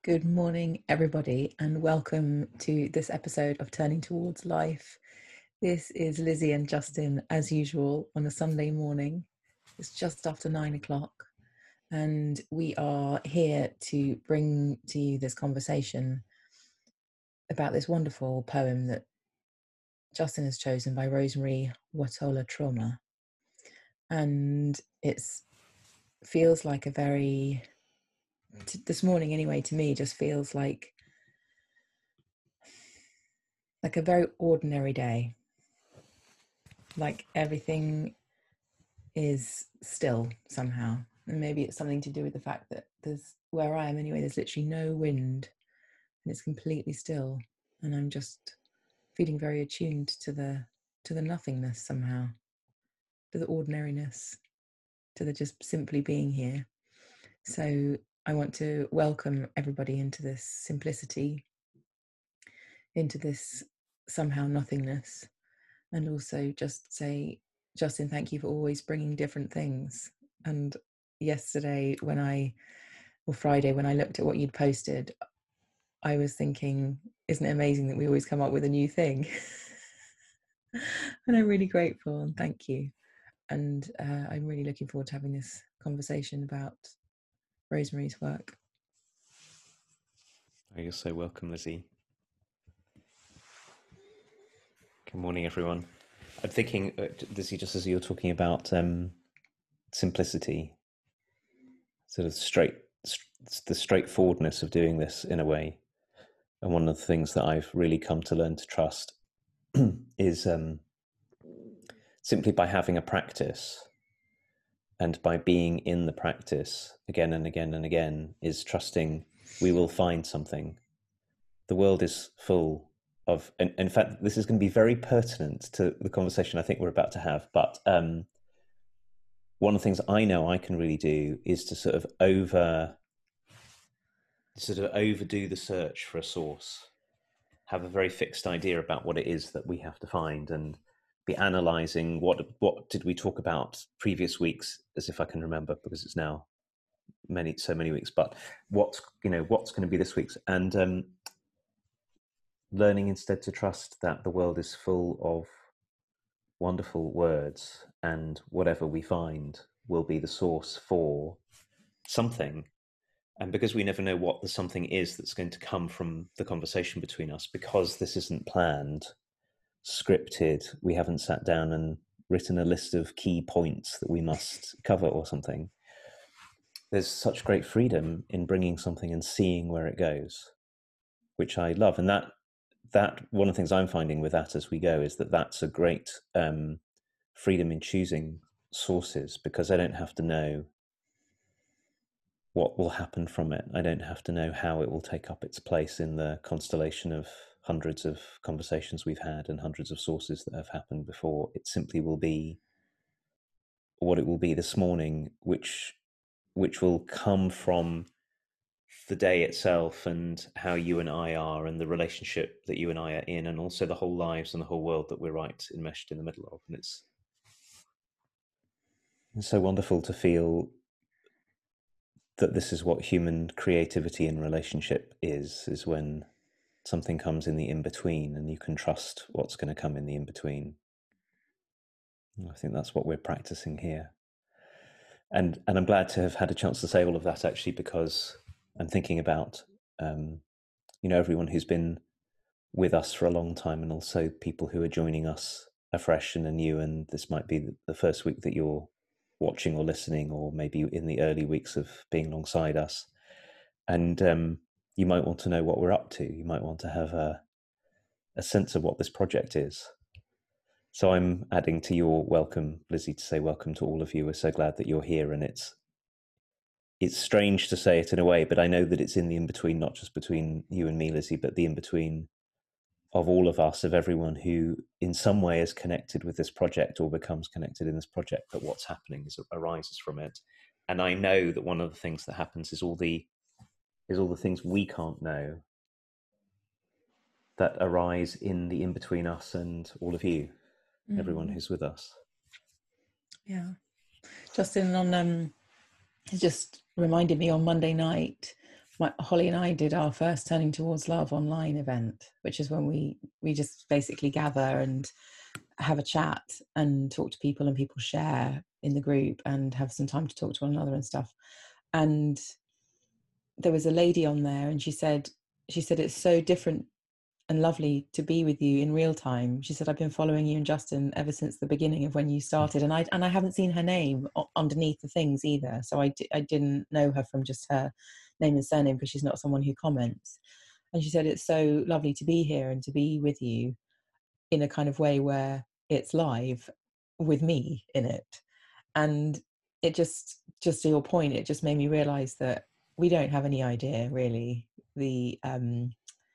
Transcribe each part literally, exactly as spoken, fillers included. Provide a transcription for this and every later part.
Good morning, everybody, and welcome to this episode of Turning Towards Life. This is Lizzie and Justin, as usual, on a Sunday morning. It's just after nine o'clock, and we are here to bring to you this conversation about this wonderful poem that Justin has chosen by Rosemary Watola Trauma. And it feels like a very, this morning anyway, to me, just feels like like a very ordinary day. Like everything is still somehow. And maybe it's something to do with the fact that there's, where I am anyway, there's literally no wind and it's completely still. And I'm just feeling very attuned to the to the nothingness somehow, to the ordinariness, to the just simply being here. So I want to welcome everybody into this simplicity, into this somehow nothingness, and also just say, Justin, thank you for always bringing different things. And yesterday when I, or Friday, when I looked at what you'd posted, I was thinking, isn't it amazing that we always come up with a new thing? And I'm really grateful and thank you. And uh, I'm really looking forward to having this conversation about Rosemary's work. You're so welcome, Lizzie. Good morning, everyone. I'm thinking, uh, Lizzie, just as you're talking about um, simplicity, sort of straight, the straightforwardness of doing this in a way. And one of the things that I've really come to learn to trust is um, simply by having a practice and by being in the practice again and again and again is trusting we will find something. The world is full of, and in fact, this is going to be very pertinent to the conversation I think we're about to have. But um, one of the things I know I can really do is to sort of over, sort of overdo the search for a source, have a very fixed idea about what it is that we have to find, and be analysing what what did we talk about previous weeks, as if I can remember, because it's now many so many weeks. But what's you know what's going to be this week's, and um, learning instead to trust that the world is full of wonderful words, and whatever we find will be the source for something. And because we never know what the something is that's going to come from the conversation between us, because this isn't planned, scripted, we haven't sat down and written a list of key points that we must cover or something, there's such great freedom in bringing something and seeing where it goes, which I love. And that that one of the things I'm finding with that as we go is that that's a great um, freedom in choosing sources, because I don't have to know what will happen from it. I don't have to know how it will take up its place in the constellation of hundreds of conversations we've had and hundreds of sources that have happened before. It simply will be what it will be this morning, which which will come from the day itself and how you and I are and the relationship that you and I are in, and also the whole lives and the whole world that we're right enmeshed in the middle of. And it's, it's so wonderful to feel that this is what human creativity and relationship is, is when something comes in the in-between and you can trust what's going to come in the in-between. I think that's what we're practicing here. And and I'm glad to have had a chance to say all of that, actually, because I'm thinking about, um, you know, everyone who's been with us for a long time, and also people who are joining us afresh and anew. And this might be the first week that you're watching or listening, or maybe in the early weeks of being alongside us. And um, you might want to know what we're up to. You might want to have a, a sense of what this project is. So I'm adding to your welcome, Lizzie, to say welcome to all of you. We're so glad that you're here. And it's it's strange to say it in a way, but I know that it's in the in-between, not just between you and me, Lizzie, but the in-between of all of us, of everyone who in some way is connected with this project or becomes connected in this project, that what's happening is, arises from it. And I know that one of the things that happens is all the is all the things we can't know that arise in the in-between us and all of you, mm. everyone who's with us. Yeah. Justin, on um, it just reminded me on Monday night my, Holly and I did our first Turning Towards Love online event, which is when we we just basically gather and have a chat and talk to people, and people share in the group and have some time to talk to one another and stuff. And there was a lady on there, and she said she said it's so different and lovely to be with you in real time. She said, I've been following you and Justin ever since the beginning of when you started, and I and I haven't seen her name underneath the things either, so I, I didn't know her from just her name and surname, because she's not someone who comments. And she said, it's so lovely to be here and to be with you in a kind of way where it's live with me in it. And it just just to your point, it just made me realize that we don't have any idea really the um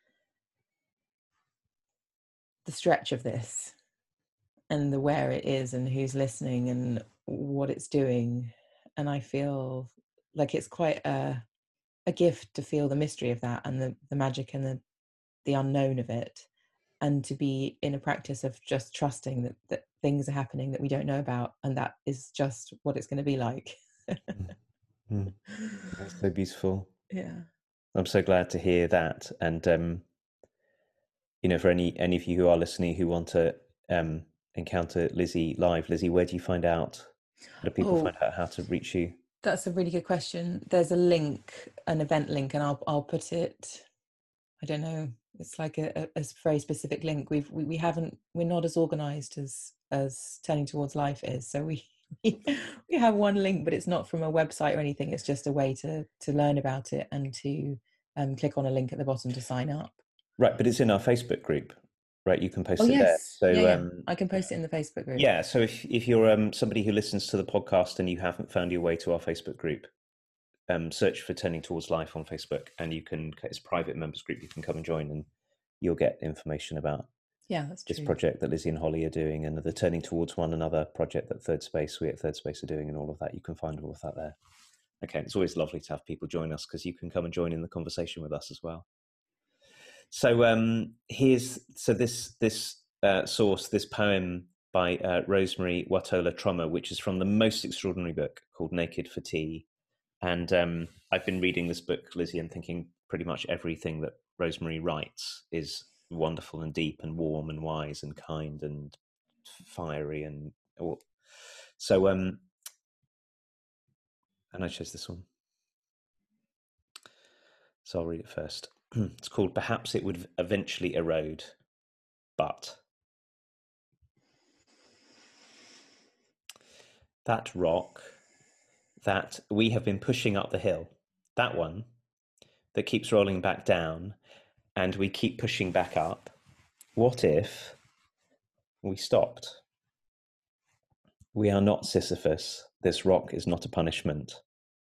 the stretch of this, and the where it is, and who's listening, and what it's doing. And I feel like it's quite a a gift to feel the mystery of that, and the, the magic and the the unknown of it, and to be in a practice of just trusting that, that things are happening that we don't know about, and that is just what it's going to be like. Mm. That's so beautiful. Yeah, I'm so glad to hear that. And um you know, for any any of you who are listening who want to um encounter Lizzie live, Lizzie, where do you find out, how do people oh, find out how to reach you? that's a really good question. There's a link, an event link, and I'll I'll put it, I don't know, it's like a, a, a very specific link. We've we, we haven't we're not as organized as as Turning Towards Life is, so we we have one link, but it's not from a website or anything. It's just a way to to learn about it, and to um, click on a link at the bottom to sign up. Right, but it's in our Facebook group, right? You can post Oh it there. yes, So yeah, yeah. um I can post it in the Facebook group. yeah, so if if you're um somebody who listens to the podcast and you haven't found your way to our Facebook group, um search for Turning Towards Life on Facebook, and you can, it's a private members group, you can come and join, and you'll get information about Yeah, that's this true. project that Lizzie and Holly are doing, and the Turning Towards One Another project that Third Space, we at Third Space are doing, and all of that. You can find all of that there. Okay, it's always lovely to have people join us, because you can come and join in the conversation with us as well. So um, here's, so this this uh, source, this poem by uh, Rosemary Watola Trummer, which is from the most extraordinary book called Naked for Tea. And um, I've been reading this book, Lizzie, and thinking pretty much everything that Rosemary writes is wonderful and deep and warm and wise and kind and fiery. And all. So, um, and I chose this one. So I'll read it first. It's called Perhaps It Would Eventually Erode, but that rock that we have been pushing up the hill, that one that keeps rolling back down and we keep pushing back up, what if we stopped? We are not Sisyphus. This rock is not a punishment.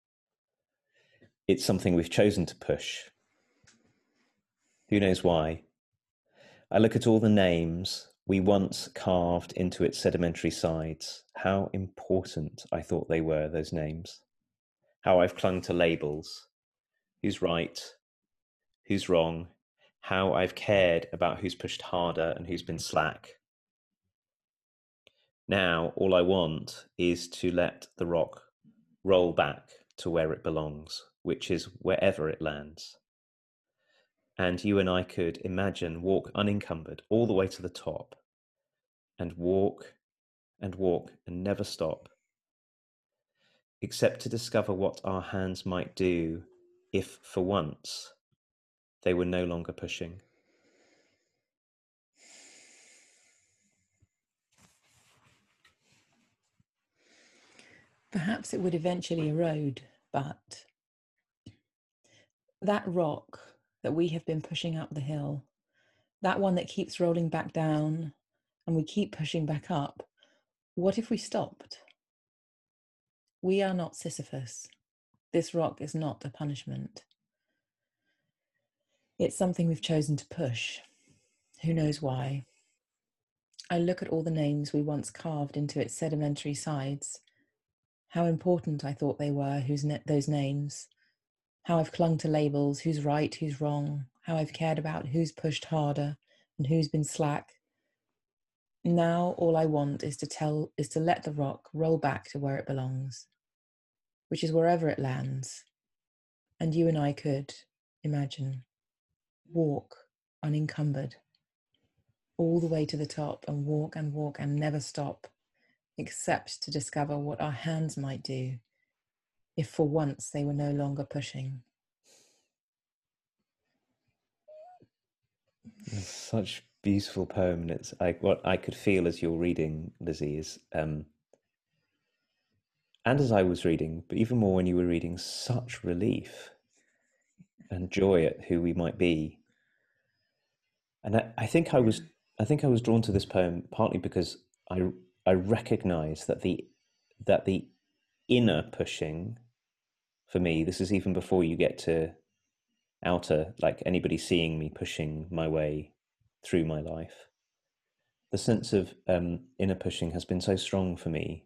It's something we've chosen to push. Who knows why? I look at all the names we once carved into its sedimentary sides. How important I thought they were, those names. How I've clung to labels. Who's right? Who's wrong? How I've cared about who's pushed harder and who's been slack. Now, all I want is to let the rock roll back to where it belongs, which is wherever it lands. And you and I could imagine walk unencumbered all the way to the top, and walk and walk and never stop, except to discover what our hands might do if, for once, they were no longer pushing. Perhaps it would eventually erode, but that rock that we have been pushing up the hill, that one that keeps rolling back down and we keep pushing back up, what if we stopped? We are not Sisyphus. This rock is not a punishment. It's something we've chosen to push. Who knows why? I look at all the names we once carved into its sedimentary sides. How important I thought they were, whose ne- those names. How I've clung to labels, who's right, who's wrong. How I've cared about who's pushed harder and who's been slack. Now all I want is to tell is to let the rock roll back to where it belongs, which is wherever it lands. and you and I could imagine walk unencumbered all the way to the top and walk and walk and never stop, except to discover what our hands might do if for once they were no longer pushing. It's such a beautiful poem. And it's like what I could feel as you're reading, Lizzie, is um, and as I was reading, but even more when you were reading, such relief and joy at who we might be. And I, I think I was I think I was drawn to this poem partly because I I recognize that the that the inner pushing for me, this is even before you get to outer, like anybody seeing me pushing my way through my life. The sense of um, inner pushing has been so strong for me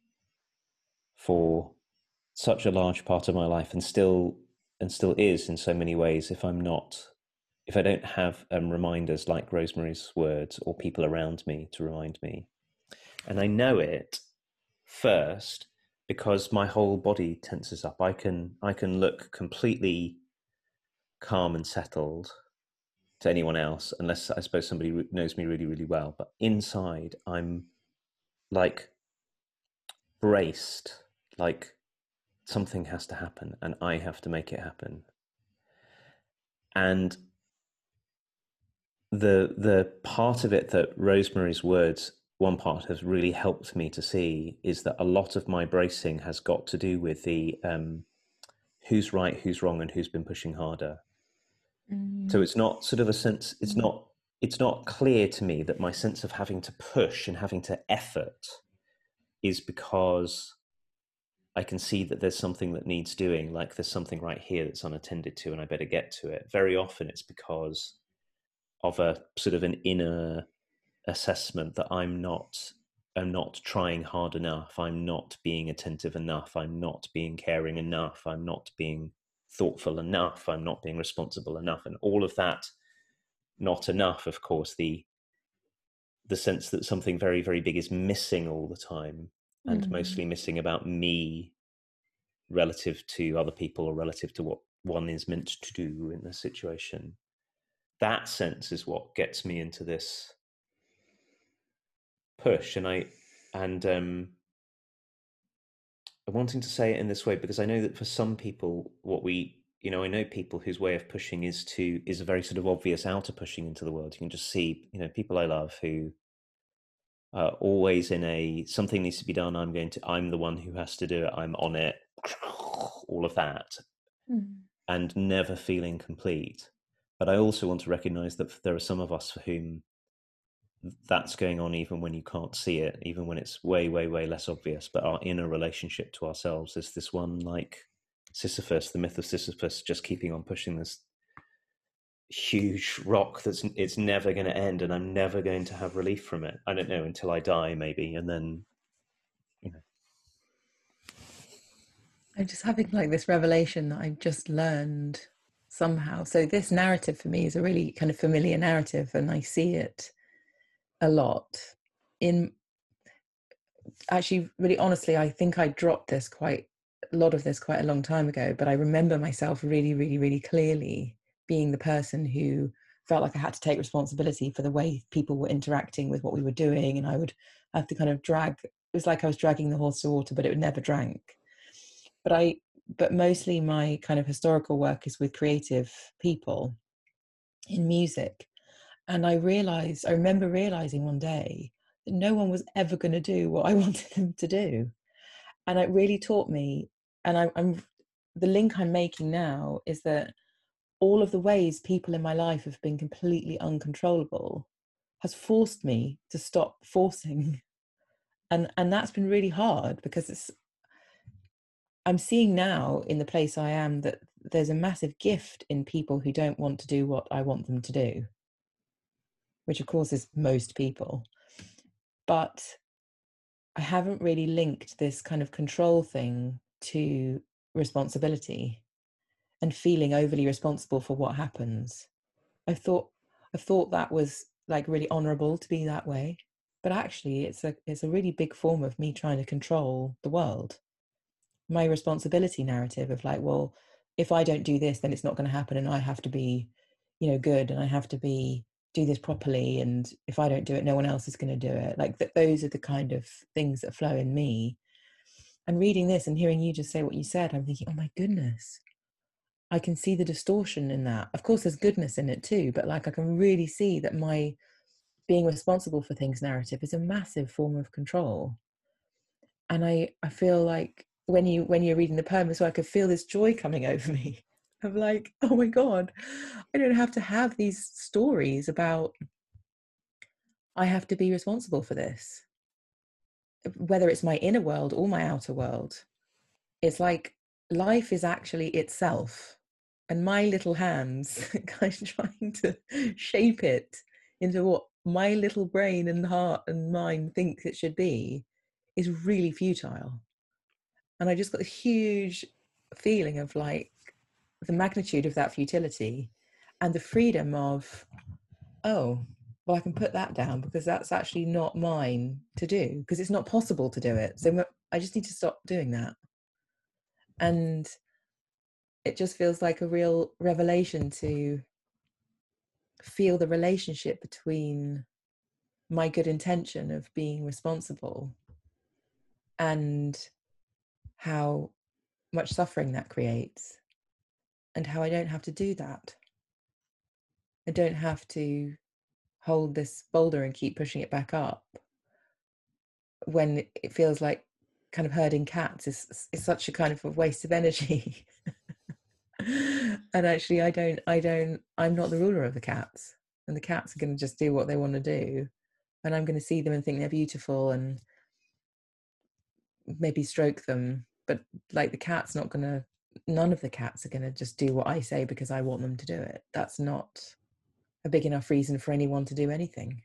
for such a large part of my life, and still and still is in so many ways. If I'm not, if I don't have um, reminders like Rosemary's words or people around me to remind me, and I know it first because my whole body tenses up. I can I can look completely calm and settled to anyone else, unless I suppose somebody knows me really, really well. But inside, I'm like braced, like something has to happen and I have to make it happen. And the the part of it that Rosemary's words, one part has really helped me to see, is that a lot of my bracing has got to do with the um, who's right, who's wrong, and who's been pushing harder. Mm. So it's not sort of a sense, it's mm. not it's not clear to me that my sense of having to push and having to effort is because I can see that there's something that needs doing, like there's something right here that's unattended to and I better get to it. Very often it's because of a sort of an inner assessment that I'm not I'm not trying hard enough, I'm not being attentive enough, I'm not being caring enough, I'm not being thoughtful enough, I'm not being responsible enough. And all of that not enough, of course, the the sense that something very, very big is missing all the time, and mm. mostly missing about me relative to other people or relative to what one is meant to do in the situation. That sense is what gets me into this push. And I and um I'm wanting to say it in this way because I know that for some people, what we you know I know people whose way of pushing is to is a very sort of obvious outer pushing into the world. You can just see, you know, people I love who are always in a something needs to be done, I'm going to I'm the one who has to do it, I'm on it, all of that, mm. and never feeling complete. But I also want to recognize that there are some of us for whom that's going on even when you can't see it, even when it's way, way, way less obvious. But our inner relationship to ourselves is this one, like Sisyphus, the myth of Sisyphus, just keeping on pushing this huge rock that's it's never going to end, and I'm never going to have relief from it. I don't know, until I die, maybe, and then, you know. I'm just having like this revelation that I've just learned somehow. So this narrative for me is a really kind of familiar narrative, and I see it a lot in actually really honestly I think I dropped this quite a lot of this quite a long time ago, but I remember myself really really really clearly being the person who felt like I had to take responsibility for the way people were interacting with what we were doing, and I would have to kind of drag, it was like I was dragging the horse to water but it would never drank. But I but mostly my kind of historical work is with creative people in music. And I realized, I remember realizing one day that no one was ever going to do what I wanted them to do. And it really taught me, and I, I'm, the link I'm making now is that all of the ways people in my life have been completely uncontrollable has forced me to stop forcing. And, and that's been really hard because it's, I'm seeing now in the place I am that there's a massive gift in people who don't want to do what I want them to do, which of course is most people. But I haven't really linked this kind of control thing to responsibility and feeling overly responsible for what happens. I thought I thought that was like really honorable to be that way, but actually it's a it's a really big form of me trying to control the world. My responsibility narrative of like, well, if I don't do this, then it's not going to happen, and I have to be, you know, good, and I have to be do this properly, and if I don't do it, no one else is going to do it. Like that, those are the kind of things that flow in me. And reading this and hearing you just say what you said, I'm thinking, oh my goodness, I can see the distortion in that. Of course, there's goodness in it too, but like I can really see that my being responsible for things narrative is a massive form of control. And I, I feel like when you when you're reading the poem as well, I could feel this joy coming over me. I'm like, oh my God, I don't have to have these stories about I have to be responsible for this. Whether it's my inner world or my outer world. It's like life is actually itself. And my little hands kind of trying to shape it into what my little brain and heart and mind thinks it should be is really futile. And I just got a huge feeling of like the magnitude of that futility and the freedom of, oh, well, I can put that down because that's actually not mine to do, because it's not possible to do it. So I just need to stop doing that. And it just feels like a real revelation to feel the relationship between my good intention of being responsible and how much suffering that creates, and how I don't have to do that. I don't have to hold this boulder and keep pushing it back up when it feels like kind of herding cats is, is such a kind of a waste of energy. And actually I don't I don't I'm not the ruler of the cats, and the cats are going to just do what they want to do, and I'm going to see them and think they're beautiful and maybe stroke them, but like the cat's not going to none of the cats are going to just do what I say because I want them to do it. That's not a big enough reason for anyone to do anything.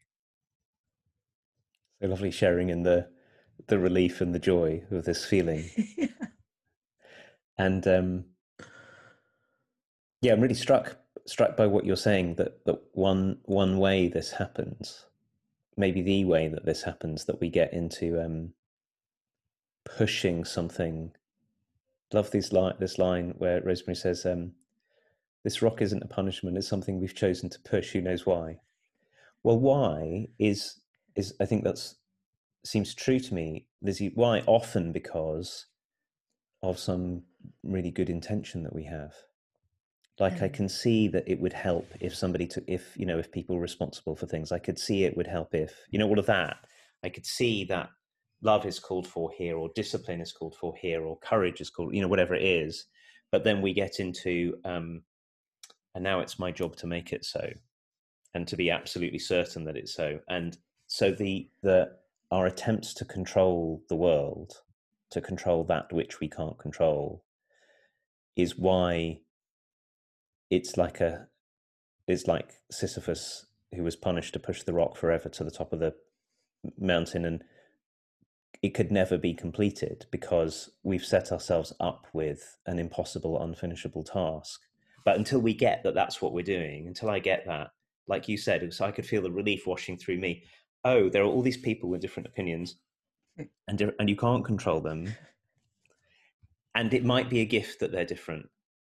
So lovely sharing in the the relief and the joy of this feeling. Yeah. And um yeah, I'm really struck struck by what you're saying, that that one one way this happens, maybe the way that this happens, that we get into um pushing something. Love this line this line where Rosemary says, um this rock isn't a punishment, it's something we've chosen to push, who knows why. Well, why is is I think that's seems true to me, Lizzie. Why? Often because of some really good intention that we have. Like, mm. I can see that it would help if somebody took, if, you know, if people were responsible for things. I could see it would help if, you know, all of that. I could see that love is called for here, or discipline is called for here, or courage is called, you know, whatever it is. But then we get into, um, and now it's my job to make it so, and to be absolutely certain that it's so. And so the the our attempts to control the world, to control that which we can't control, is why it's like a it's like Sisyphus, who was punished to push the rock forever to the top of the mountain, and it could never be completed because we've set ourselves up with an impossible, unfinishable task. But until we get that that's what we're doing, until I get that, like you said, so I could feel the relief washing through me. Oh, there are all these people with different opinions, and and you can't control them. And it might be a gift that they're different.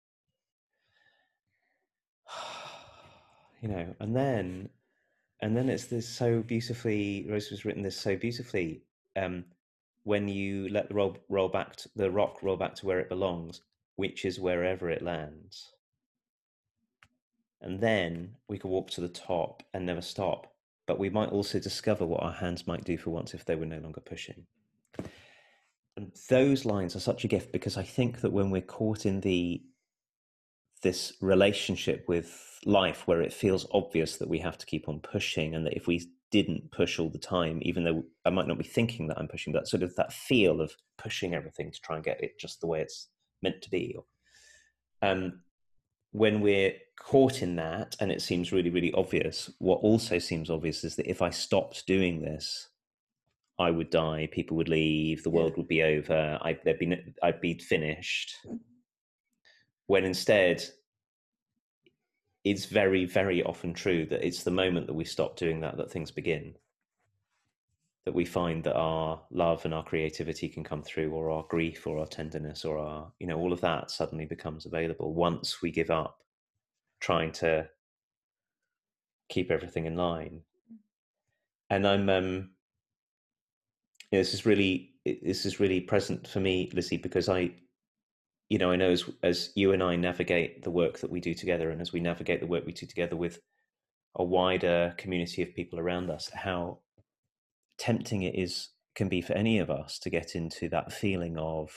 You know, and then and then it's this so beautifully, Rose has written this so beautifully, um, when you let the roll roll back to, the rock roll back to where it belongs, which is wherever it lands. And then we could walk to the top and never stop. But we might also discover what our hands might do for once if they were no longer pushing. And those lines are such a gift, because I think that when we're caught in the this relationship with life where it feels obvious that we have to keep on pushing, and that if we didn't push all the time, even though I might not be thinking that I'm pushing, that sort of that feel of pushing everything to try and get it just the way it's meant to be. Um, when we're caught in that and it seems really, really obvious, what also seems obvious is that if I stopped doing this, I would die, people would leave, the world would be over, I'd, there'd be, I'd be finished. When instead, it's very, very often true that it's the moment that we stop doing that, that things begin. that we find that our love and our creativity can come through, or our grief or our tenderness or our, you know, all of that suddenly becomes available once we give up trying to keep everything in line. And I'm, um, you know, this is really, this is really present for me, Lizzie, because I, you know, I know as, as you and I navigate the work that we do together, and as we navigate the work we do together with a wider community of people around us, how tempting it is, can be for any of us to get into that feeling of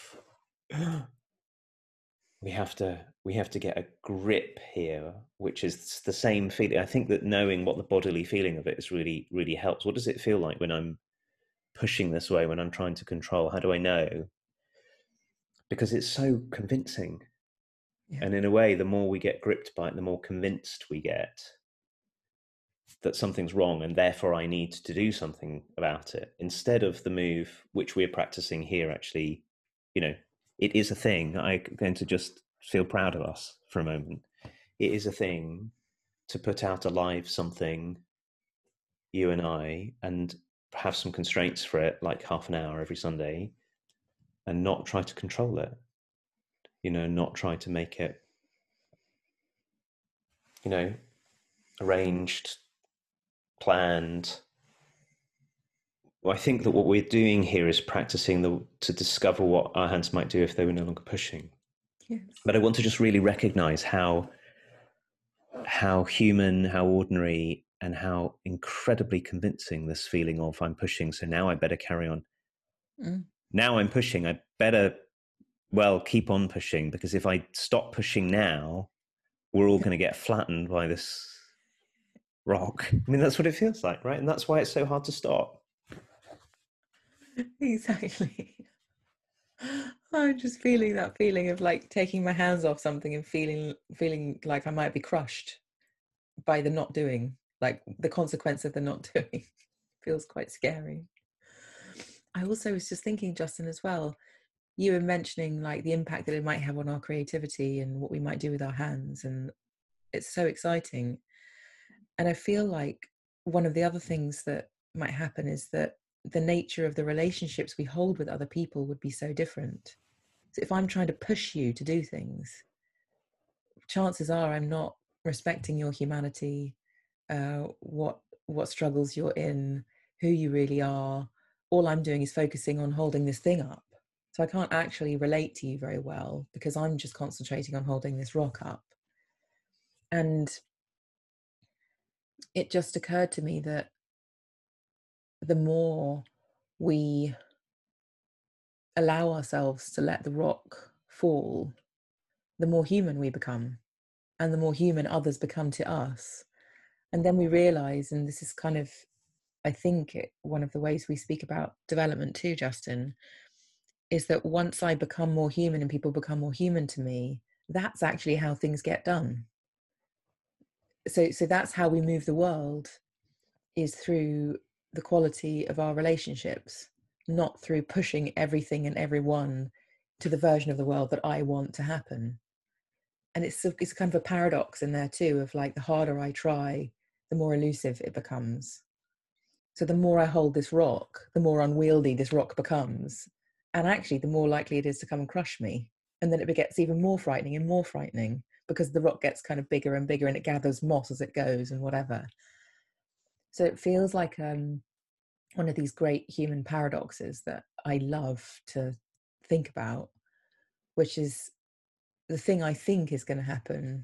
we have to we have to get a grip here, which is the same feeling. I think that knowing what the bodily feeling of it is really, really helps. What does it feel like when I'm pushing this way, when I'm trying to control? How do I know? Because it's so convincing. Yeah. And in a way, the more we get gripped by it, the more convinced we get that something's wrong and therefore I need to do something about it, instead of the move which we're practicing here. Actually, you know, it is a thing. I'm going to just feel proud of us for a moment. It is a thing to put out alive something, you and I, and have some constraints for it, like half an hour every Sunday, and not try to control it, you know, not try to make it, you know, arranged, planned. Well, I think that what we're doing here is practicing the, to discover what our hands might do if they were no longer pushing. Yes. But I want to just really recognize how how human, how ordinary, and how incredibly convincing this feeling of I'm pushing, so now I better carry on. Mm. Now I'm pushing, I better, well, keep on pushing, because if I stop pushing now, we're all going to get flattened by this rock. I mean, that's what it feels like, right? And that's why it's so hard to stop. Exactly. I'm just feeling that feeling of like taking my hands off something and feeling feeling like I might be crushed by the not doing, like the consequence of the not doing. Feels quite scary. I also was just thinking, Justin, as well, you were mentioning like the impact that it might have on our creativity and what we might do with our hands, and it's so exciting. And I feel like one of the other things that might happen is that the nature of the relationships we hold with other people would be so different. So if I'm trying to push you to do things, chances are I'm not respecting your humanity, uh, what what struggles you're in, who you really are. All I'm doing is focusing on holding this thing up. So I can't actually relate to you very well because I'm just concentrating on holding this rock up. And it just occurred to me that the more we allow ourselves to let the rock fall, the more human we become, and the more human others become to us. And then we realize, and this is kind of, I think, it, one of the ways we speak about development too, Justin, is that once I become more human and people become more human to me, that's actually how things get done. So, so that's how we move the world, is through the quality of our relationships, not through pushing everything and everyone to the version of the world that I want to happen. And it's a, it's kind of a paradox in there too, of like, the harder I try, the more elusive it becomes. So the more I hold this rock, the more unwieldy this rock becomes. And actually, the more likely it is to come and crush me. And then it gets even more frightening and more frightening, because the rock gets kind of bigger and bigger and it gathers moss as it goes and whatever. So it feels like um, one of these great human paradoxes that I love to think about, which is the thing I think is going to happen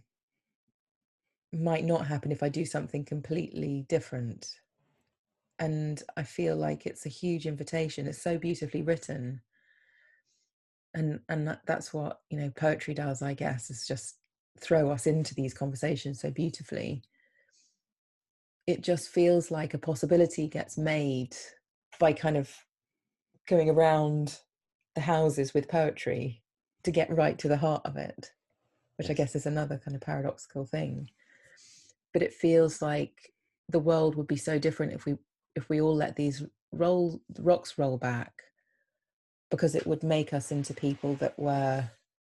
might not happen if I do something completely different. And I feel like it's a huge invitation. It's so beautifully written. And and that, that's what, you know, poetry does, I guess, is just throw us into these conversations so beautifully. It just feels like a possibility gets made by kind of going around the houses with poetry to get right to the heart of it, which yes. I guess is another kind of paradoxical thing. But it feels like the world would be so different if we if we all let these roll rocks roll back, because it would make us into people that were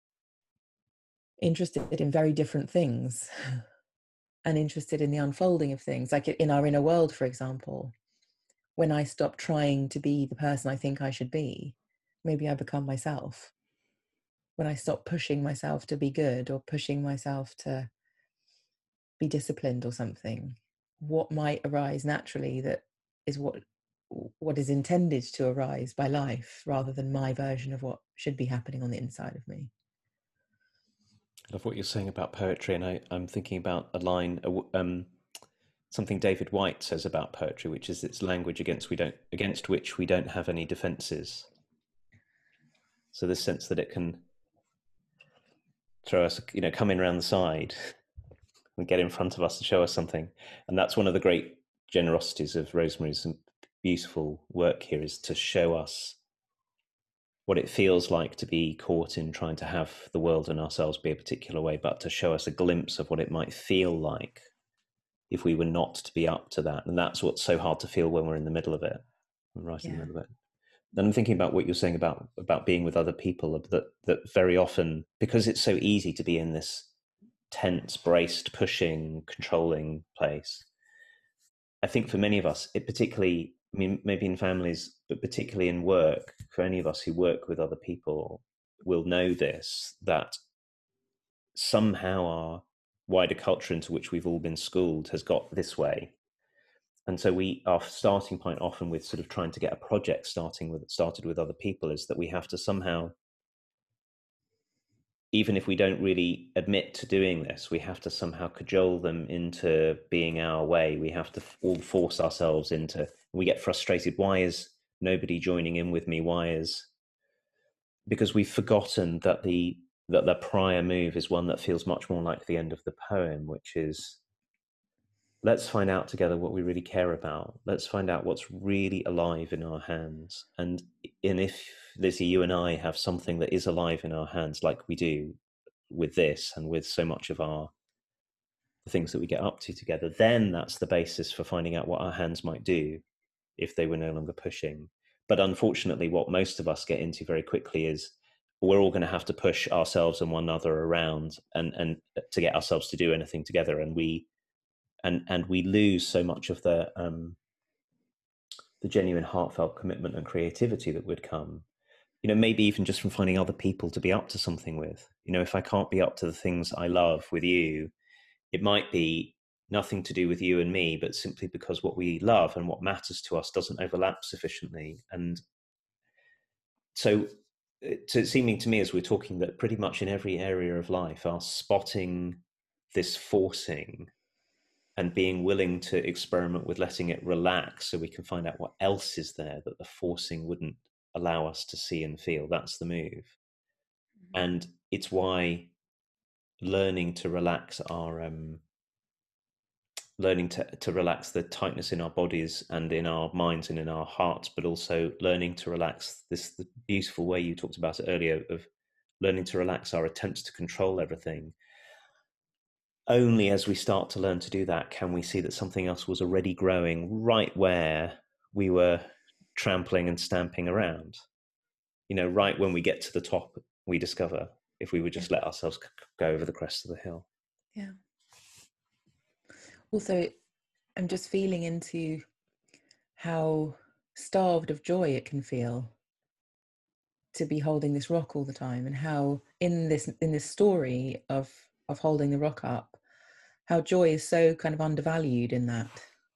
interested in very different things and interested in the unfolding of things, like in our inner world, for example, when I stop trying to be the person I think I should be, maybe I become myself. When I stop pushing myself to be good or pushing myself to be disciplined or something, what might arise naturally that is what what is intended to arise by life, rather than my version of what should be happening on the inside of me. I love what you're saying about poetry, and I, I'm thinking about a line, um, something David Whyte says about poetry, which is it's language against we don't against which we don't have any defences. So this sense that it can throw us, you know, come in around the side and get in front of us and show us something. And that's one of the great generosities of Rosemary's beautiful work here, is to show us what it feels like to be caught in trying to have the world and ourselves be a particular way, but to show us a glimpse of what it might feel like if we were not to be up to that. And that's what's so hard to feel when we're in the middle of it, right in Yeah. the middle of it. Then I'm thinking about what you're saying about about being with other people, that that very often, because it's so easy to be in this tense, braced, pushing, controlling place, I think for many of us, it particularly, I mean, maybe in families, but particularly in work, for any of us who work with other people, will know this, that somehow our wider culture into which we've all been schooled has got this way. And so we, our starting point often with sort of trying to get a project starting with started with other people is that we have to somehow, even if we don't really admit to doing this, we have to somehow cajole them into being our way. We have to all force ourselves into, we get frustrated. Why is nobody joining in with me? Why is, because we've forgotten that the, that the prior move is one that feels much more like the end of the poem, which is, let's find out together what we really care about. Let's find out what's really alive in our hands. And, and if, Lizzie, you and I have something that is alive in our hands, like we do with this and with so much of our the things that we get up to together, then that's the basis for finding out what our hands might do if they were no longer pushing. But unfortunately, what most of us get into very quickly is we're all going to have to push ourselves and one another around and, and to get ourselves to do anything together. And we and and we lose so much of the um, the genuine heartfelt commitment and creativity that would come, you know, maybe even just from finding other people to be up to something with. You know, if I can't be up to the things I love with you, it might be nothing to do with you and me, but simply because what we love and what matters to us doesn't overlap sufficiently. And so it's seeming to me, as we're talking, that pretty much in every area of life, our spotting this forcing and being willing to experiment with letting it relax so we can find out what else is there that the forcing wouldn't allow us to see and feel. That's the move. Mm-hmm. And it's why learning to relax our um, learning to, to relax the tightness in our bodies and in our minds and in our hearts, but also learning to relax this the beautiful way you talked about it earlier of learning to relax our attempts to control everything. Only as we start to learn to do that can we see that something else was already growing right where we were trampling and stamping around. You know, right when we get to the top, we discover if we would just let ourselves go over the crest of the hill. Yeah. Also, I'm just feeling into how starved of joy it can feel to be holding this rock all the time, and how in this in this story of of holding the rock up, how joy is so kind of undervalued in that.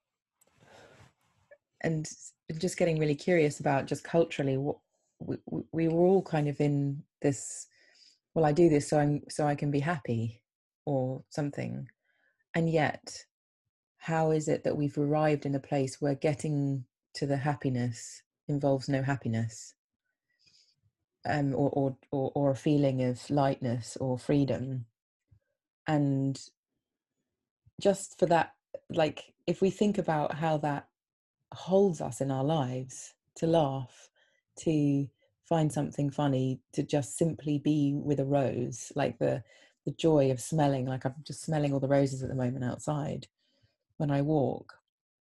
And just getting really curious about just culturally what we, we were all kind of in this, well, I do this so I'm so I can be happy or something. And yet, how is it that we've arrived in a place where getting to the happiness involves no happiness, um, or, or, or, or a feeling of lightness or freedom? And just for that, like, if we think about how that holds us in our lives, to laugh, to find something funny, to just simply be with a rose, like the the joy of smelling, like I'm just smelling all the roses at the moment outside when I walk.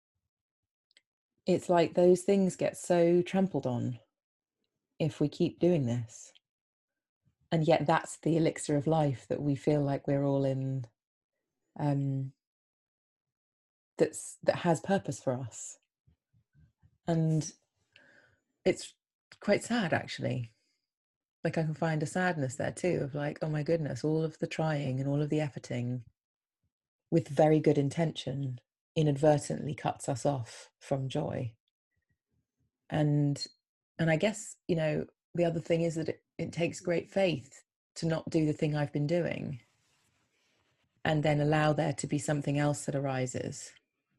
It's like those things get so trampled on if we keep doing this. And yet that's the elixir of life that we feel like we're all in, um, that's that has purpose for us. And it's quite sad, actually. Like, I can find a sadness there too, of like, oh my goodness, all of the trying and all of the efforting with very good intention inadvertently cuts us off from joy. And and I guess, you know, the other thing is that it, it takes great faith to not do the thing I've been doing and then allow there to be something else that arises.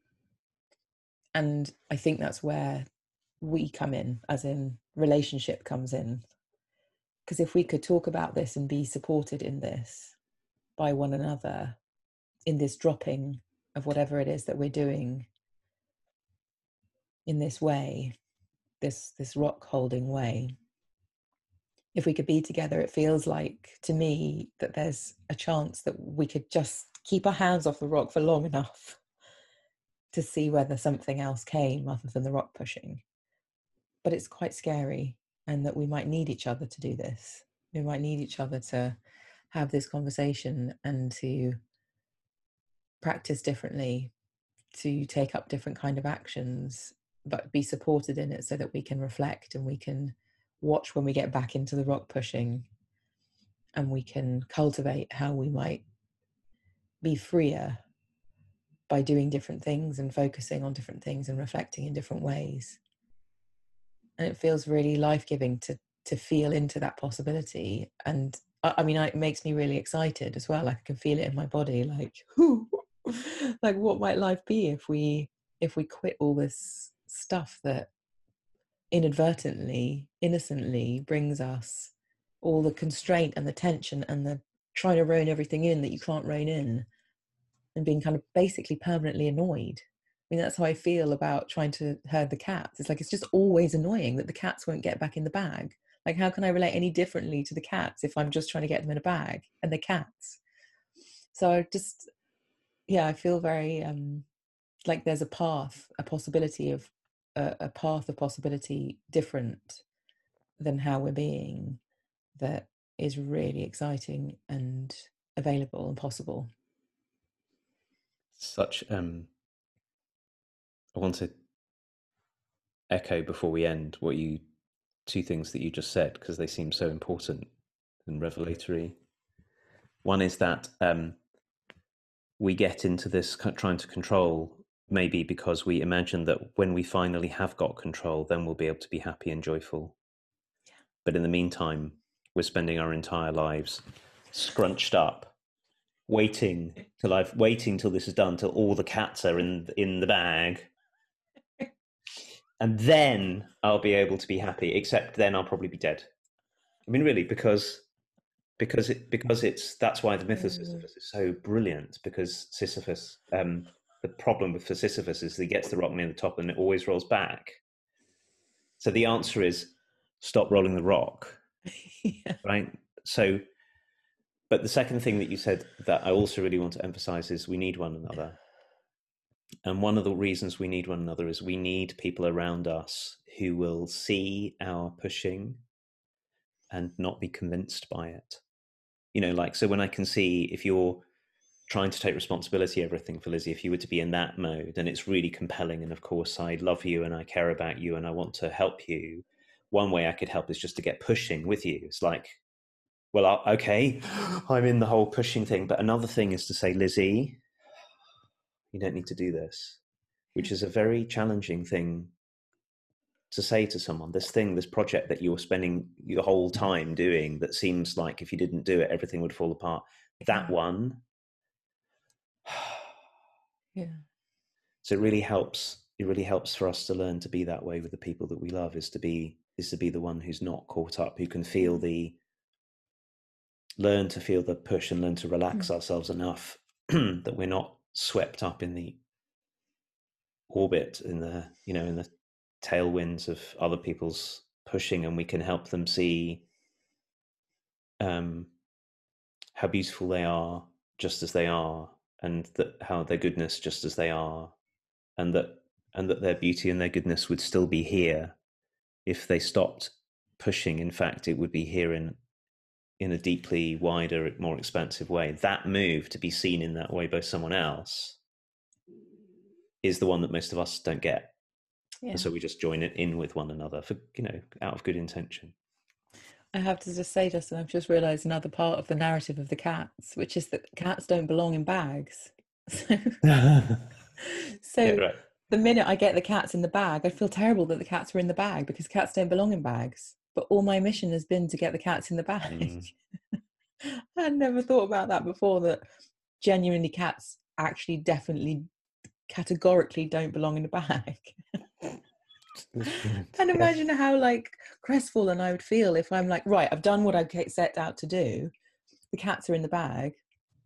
And I think that's where we come in, as in relationship comes in. Because if we could talk about this and be supported in this by one another, in this dropping of whatever it is that we're doing in this way, this this rock holding way, if we could be together, it feels like to me that there's a chance that we could just keep our hands off the rock for long enough to see whether something else came other than the rock pushing. But it's quite scary, and that we might need each other to do this. We might need each other to have this conversation and to practice differently, to take up different kind of actions, but be supported in it so that we can reflect and we can watch when we get back into the rock pushing, and we can cultivate how we might be freer by doing different things and focusing on different things and reflecting in different ways. And it feels really life-giving to to feel into that possibility. And I, I mean, I, it makes me really excited as well. Like, I can feel it in my body, like, whoo, like what might life be if we if we quit all this stuff that inadvertently, innocently brings us all the constraint and the tension and the trying to rein everything in that you can't rein in, and being kind of basically permanently annoyed. I mean, that's how I feel about trying to herd the cats. It's like, it's just always annoying that the cats won't get back in the bag. Like, how can I relate any differently to the cats if I'm just trying to get them in a bag and they're cats? So I just, yeah, I feel very um, like there's a path, a possibility of a, a path of possibility different than how we're being, that is really exciting and available and possible. Such um I want to echo before we end what you two things that you just said, because they seem so important and revelatory. One is that um we get into this trying to control, maybe because we imagine that when we finally have got control, then we'll be able to be happy and joyful. Yeah. But in the meantime, we're spending our entire lives scrunched up, waiting till I've waiting till this is done, till all the cats are in in the bag, and then I'll be able to be happy. Except then I'll probably be dead. I mean, really, because because it because it's that's why the myth of Sisyphus is so brilliant. Because Sisyphus, um, the problem with for Sisyphus is he gets the rock near the top and it always rolls back. So the answer is stop rolling the rock, yeah. Right? So. But the second thing that you said that I also really want to emphasize is we need one another. And one of the reasons we need one another is we need people around us who will see our pushing and not be convinced by it. You know, like, so when I can see if you're trying to take responsibility everything for Lizzie, if you were to be in that mode, and it's really compelling, and of course I love you and I care about you and I want to help you, one way I could help is just to get pushing with you. It's like, well, okay, I'm in the whole pushing thing. But another thing is to say, Lizzie, you don't need to do this, which is a very challenging thing to say to someone. This thing, this project that you're spending your whole time doing that seems like if you didn't do it, everything would fall apart. That one. Yeah. So it really helps. It really helps for us to learn to be that way with the people that we love, is to be, is to be the one who's not caught up, who can feel the, learn to feel the push and learn to relax mm. ourselves enough that we're not swept up in the orbit, in the, you know, in the tailwinds of other people's pushing, and we can help them see um, how beautiful they are just as they are, and that how their goodness just as they are, and that and that their beauty and their goodness would still be here if they stopped pushing. In fact, it would be here in in a deeply wider, more expansive way. That move to be seen in that way by someone else is the one that most of us don't get. Yeah. And so we just join it in with one another for, you know, out of good intention. I have to just say, Justin, I've just realised another part of the narrative of the cats, which is that cats don't belong in bags. So, so Yeah, right. the minute I get the cats in the bag, I feel terrible that the cats are in the bag because cats don't belong in bags. But all my mission has been to get the cats in the bag. Mm. I never thought about that before, that genuinely cats actually definitely categorically don't belong in a bag. And imagine Yeah. how like crestfallen I would feel if I'm like, right, I've done what I set out to do. The cats are in the bag.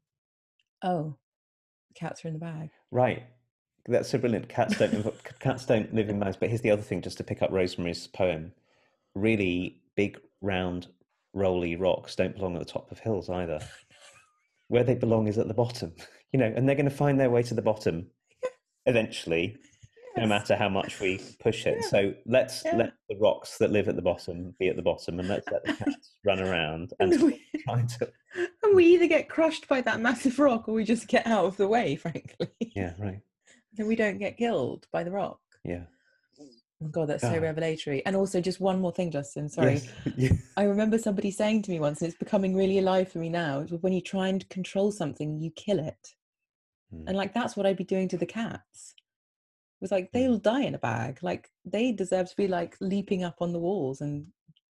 Oh, the cats are in the bag. Right. That's so brilliant. Cats don't cats don't live in bags. But here's the other thing, just to pick up Rosemary's poem. Really big, round, rolly rocks don't belong at the top of hills either. Where they belong is at the bottom, you know, and they're going to find their way to the bottom eventually, Yes. no matter how much we push it. Yeah. So let's Yeah. let the rocks that live at the bottom be at the bottom, and let's let the cats run around and, And we, trying to. and we either get crushed by that massive rock or we just get out of the way, frankly. Yeah, right. Then we don't get killed by the rock. Yeah. Oh God, that's so Ah. revelatory. And also, just one more thing, Justin. Sorry. Yes. Yeah. I remember somebody saying to me once, and it's becoming really alive for me now, when you try and control something, you kill it. Mm. And like, that's what I'd be doing to the cats. It was like, they'll Mm. die in a bag. Like, they deserve to be like leaping up on the walls and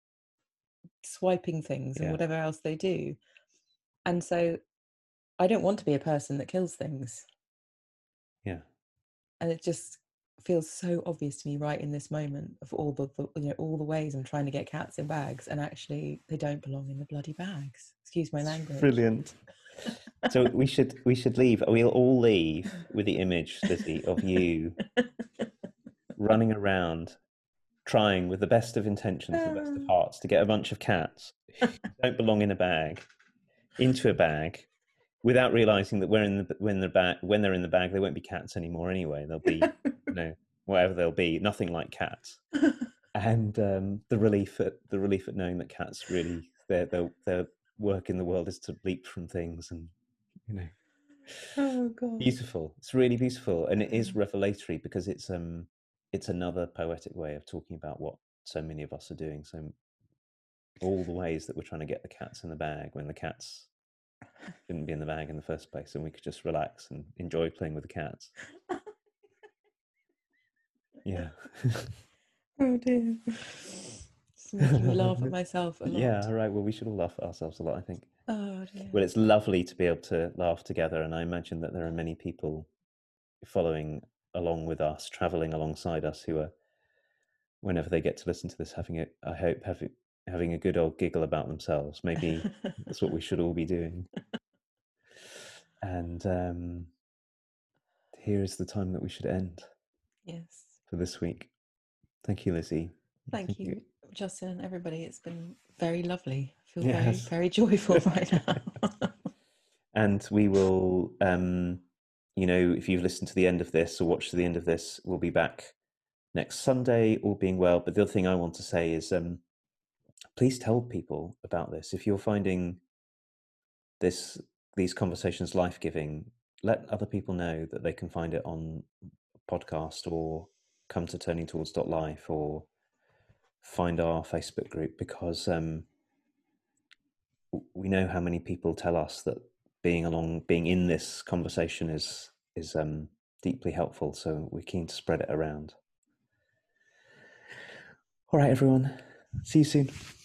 swiping things and Yeah. whatever else they do. And so I don't want to be a person that kills things. Yeah. And it just feels so obvious to me right in this moment of all the, the you know all the ways I'm trying to get cats in bags, and actually they don't belong in the bloody bags. Excuse my language. Brilliant. So we should we should leave. We'll all leave with the image, Lizzie, of you running around, trying with the best of intentions, the best of hearts, to get a bunch of cats who don't belong in a bag into a bag, without realizing that when in the when the bag when they're in the bag, they won't be cats anymore anyway. They'll be, you know, whatever they'll be, nothing like cats. And um, the relief at the relief at knowing that cats really their their their work in the world is to leap from things, and you know, Oh God, beautiful. It's really beautiful, and it is revelatory because it's um it's another poetic way of talking about what so many of us are doing. So all the ways that we're trying to get the cats in the bag when the cats shouldn't be in the bag in the first place, and we could just relax and enjoy playing with the cats. Yeah. Oh dear. It's making me laugh at myself a lot. Yeah, right. Well, we should all laugh at ourselves a lot, I think. Oh dear. Well, it's lovely to be able to laugh together, and I imagine that there are many people following along with us, traveling alongside us, who are, whenever they get to listen to this, having a, I hope, having having a good old giggle about themselves. Maybe that's what we should all be doing. And um, here is the time that we should end. Yes. For this week. Thank you, Lizzie. Thank, Thank you, you, Justin, and everybody. It's been very lovely. I feel yes. very, very joyful right now. And we will, um, you know, if you've listened to the end of this or watched to the end of this, we'll be back next Sunday, all being well. But the other thing I want to say is, um, please tell people about this. If you're finding this these conversations life-giving, let other people know that they can find it on podcast, or come to turning towards dot life, or find our Facebook group, because um, we know how many people tell us that being along, being in this conversation is is um, deeply helpful. So we're keen to spread it around. All right, everyone. See you soon.